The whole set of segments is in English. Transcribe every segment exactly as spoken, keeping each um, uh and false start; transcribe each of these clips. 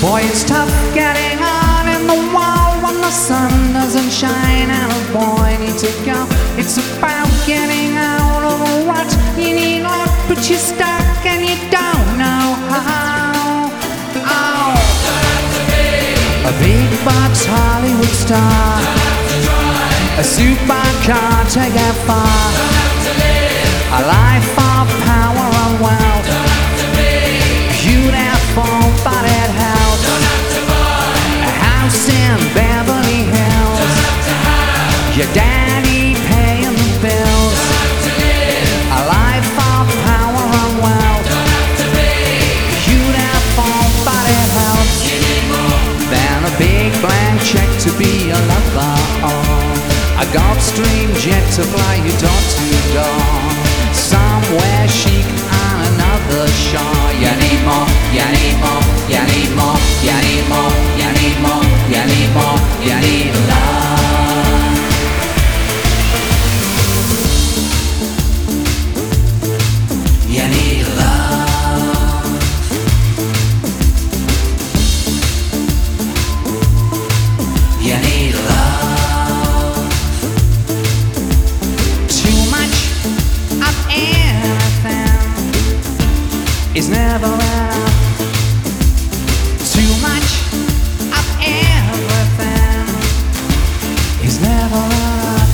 Boy, it's tough getting on in the wall when the sun doesn't shine, and a boy needs to go. It's about getting out of a rut. You need luck, but you're stuck and you don't know how. Oh, a big box Hollywood star, a supercar to get far, a life of power and wealth, beautiful but it helps, a house in Beverly Hills, your daddy paying the bills, a life of power and wealth, beautiful but it helps, then a big blank check to be a lover, oh, a Gulfstream jet to fly you door to door, somewhere chic on another shore. You need more, you need more, you need more, you need more, you need more, you need more, you need love. You need love. You need love. Too much of anything is never enough. Too much of everything is never enough.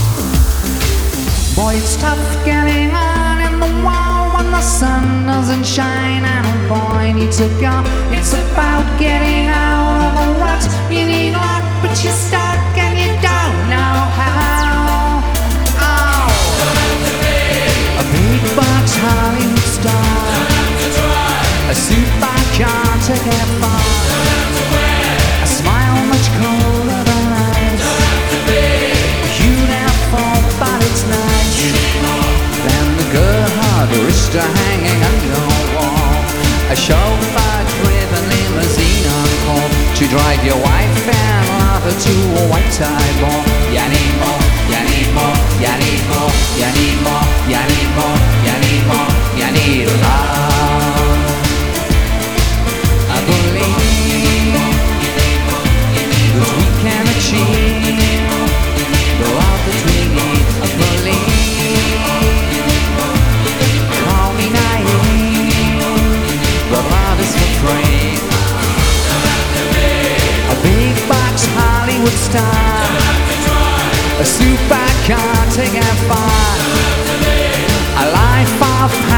Boy, it's tough getting on in the wall when the sun doesn't shine, and a boy needs to go. It's about getting out of a rut. You need luck, but you're stuck and you don't know how. Oh, a big box Hollywood star, a supercar to get far, a smile much colder than ice, beautiful but it's nice, then the good hard wrister hanging on your wall, a chauffeur-driven limousine on call to drive your wife and lover to a white-tie ball. You need more, you need more, you need more, you need more, you need more, you need more, you need love. I believe that we can achieve the love that we need. I believe, call me naive, but love is for free. A big box Hollywood star, a supercar to get far, a life of